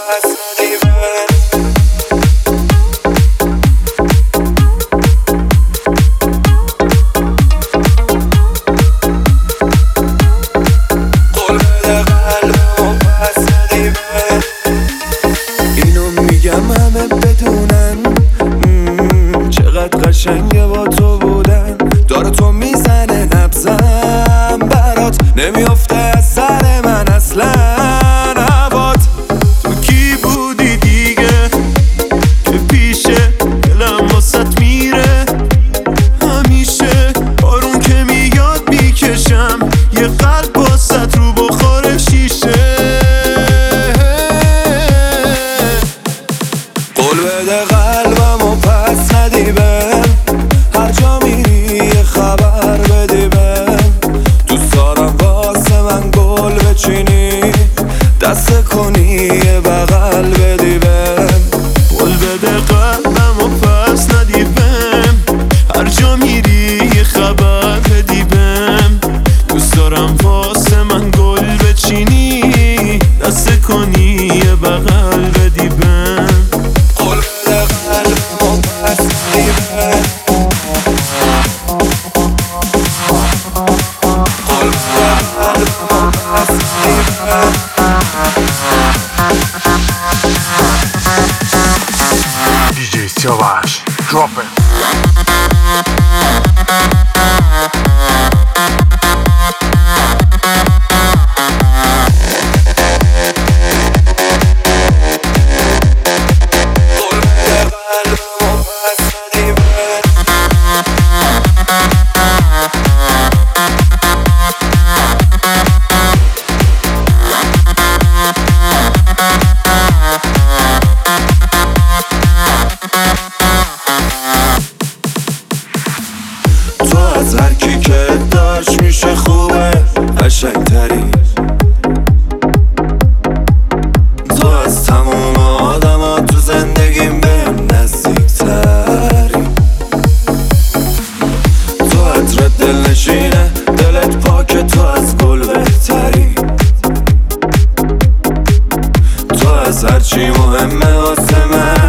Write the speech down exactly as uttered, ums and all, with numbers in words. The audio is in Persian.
قشنگه با تو بودن داره تو میزنه نبزم برات نمیافته از سر من اصلا هوات تو کی بودی دیگه که پیشه دلم واسط میره همیشه بارون که میاد میکشم یه قلب واسط رو بخور شیشه قول بده قلبمو پس ندی بهم هر جا میری یه خبر بدی بهم دوست دارم واسه من گل بچینی دست کنی یه بغل بدی بهم قول بده قلبمو پس ندی بهم هر جا میری یه خبر بدی بهم دوست دارم واسه من گل بچینی دست کنی یه بغل بدی بهم قول بده قلبمو پس ندی بهم دی جی Savage, drop it. تو از هر کی که داشت میشه خوبه قشنگتری تو از تموم آدم ها تو زندگیم بهم نزدیکتری تو عطر دل نشینه دلت پاکه تو از گل بهتری تو از هرچی مهمه واسه من